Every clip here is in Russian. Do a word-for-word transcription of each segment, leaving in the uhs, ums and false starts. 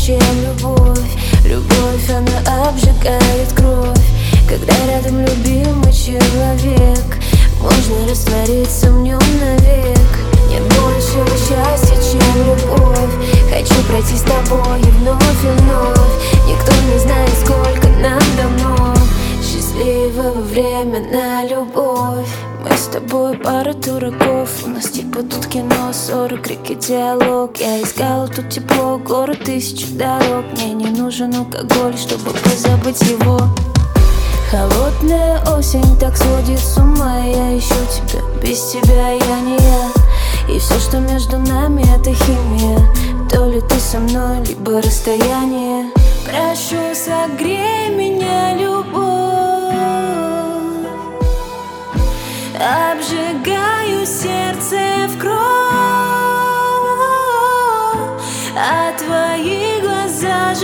чем любовь. Любовь, она обжигает кровь. Когда рядом любимый человек, можно раствориться в нем навек. Нет большего счастья, чем любовь. Хочу пройти с тобой и вновь и вновь. Никто не знает, сколько нам давно счастливого времена любовь. Мы с тобой пара дураков. У нас типа тут кино, ссоры, крики, диалог. Я искала тут тепло, город тысячи дорог. Мне не нужен алкоголь, чтобы позабыть его. Холодная осень так сводит с ума. Я ищу тебя, без тебя я не я. И все, что между нами, это химия. То ли ты со мной, либо расстояние. Прошу, согрей меня, любовь. Обжигаю сердце в кровь, а твои глаза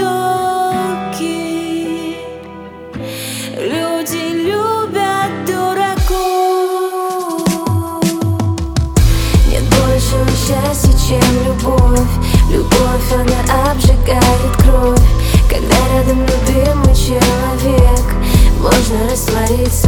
жестоки. Люди любят дураков. Нет большего счастья, чем любовь. Любовь, она обжигает кровь. Когда рядом любимый человек, можно раствориться